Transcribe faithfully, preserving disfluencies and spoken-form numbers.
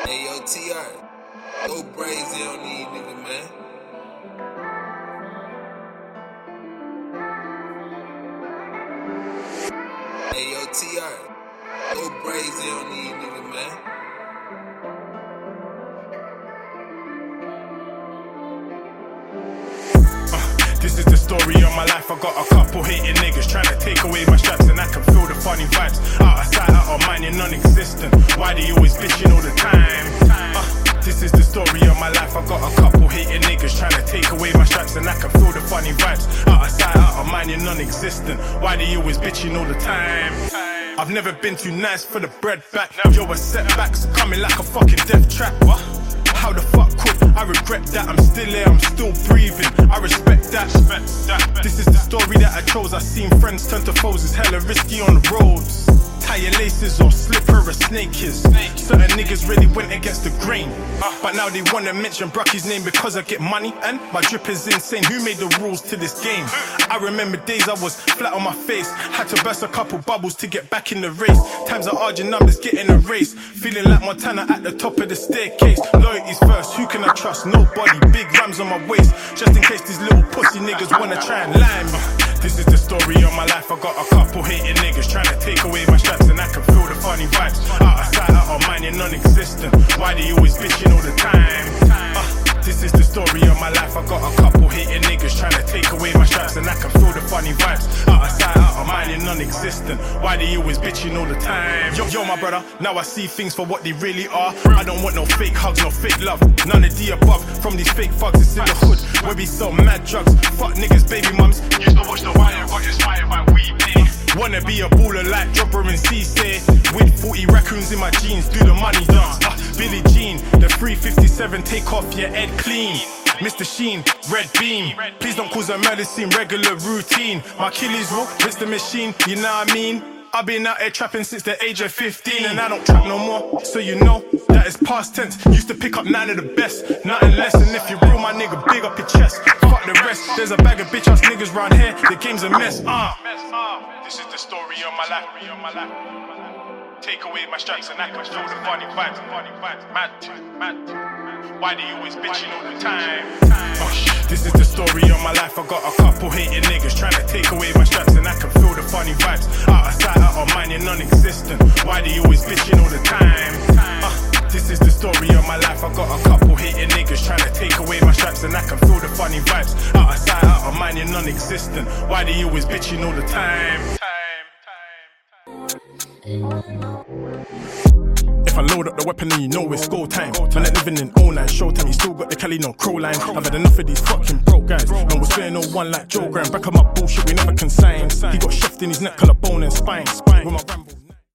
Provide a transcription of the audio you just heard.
Hey yo, T R, go brazy on these niggas, man. Hey yo, T R, go brazy on these niggas, man. Uh, this is the story of my life. I got a couple hating niggas trying to take away my straps, and I can feel the funny vibes. Out of sight, out of mind, you're non-existent. Why do you always bitching all the time? Uh, this is the story of my life. I got a couple hating niggas trying to take away my straps, and I can feel the funny vibes. Out of sight, out of mind, you're non-existent. Why do you always bitching all the time? I've never been too nice for the bread back. Yo, a setbacks coming like a fucking death trap. What? How the fuck could I regret that? I'm still here, I'm still breathing. I respect that. This is the story that I chose. I seen friends turn to foes. It's hella risky on the roads. Tie your laces or slipper a snake is. Certain niggas really went against the grain, but now they wanna mention Brucky's name because I get money and my drip is insane. Who made the rules to this game? I remember days I was flat on my face, had to burst a couple bubbles to get back in the race. Times are hard, your numbers getting erased. Feeling like Montana at the top of the staircase. Loyalty's first, who can I trust? Nobody. Big rams on my waist, just in case these little pussy niggas wanna try and lie me. This is the story of my life. I got a couple hating niggas trying to take away my straps, and I can feel the funny vibes. Out of sight, out of mind, you're non-existent. Why do you always bitching all the time? Uh, this is the story of my life. I got a couple hating niggas trying to take away my straps, and I can feel the funny vibes. Out of sight, out of mind, you're non-existent. Why do you always bitching all the time? Yo, yo, my brother, now I see things for what they really are. I don't want no fake hugs, no fake love. None of the above. From these fake fucks, it's in the hood where we sell mad drugs. Fuck niggas, baby mums. Used to watch The Wire, got inspired by Weebly. Wanna be a baller like Dropper and C-Say. With forty raccoons in my jeans, do the money dance. Uh, Billie Jean, the three fifty-seven, take off your head clean. Mister Sheen, red beam. Please don't cause a murder scene, regular routine. My Achilles rope, Mister Machine, you know what I mean? I've been out here trapping since the age of fifteen, and I don't trap no more, so you know that is past tense. Used to pick up nine of the best, nothing less. And if you're real, my nigga, big up your chest. Fuck the rest, there's a bag of bitch ass niggas round here. The game's a mess. Uh. This is the story of my life. Take away my straps and I can feel the funny vibes. Mad, mad. Why do you always bitching all the time? Uh, this is the story of my life. I got a couple hating niggas trying to take away my straps, and I can feel the funny vibes. Out of sight, out of mind, you're non-existent. Why do you always bitching all the time? Uh, this is the story of my life. I got a couple hating niggas trying to take away my straps, and I can feel the funny vibes. Out of sight, out of mind, you're non-existent. Why do you always bitching all the time? If I load up the weapon, then you know it's go time. Man, I'm living in all night showtime. You still got the Cali, no crow line. I've had enough of these fucking broke guys. Man, we're spitting no one like Joe Graham. Back up my bullshit, we never consign. He got chefed in his neck, collar bone and spine. With my Rambo.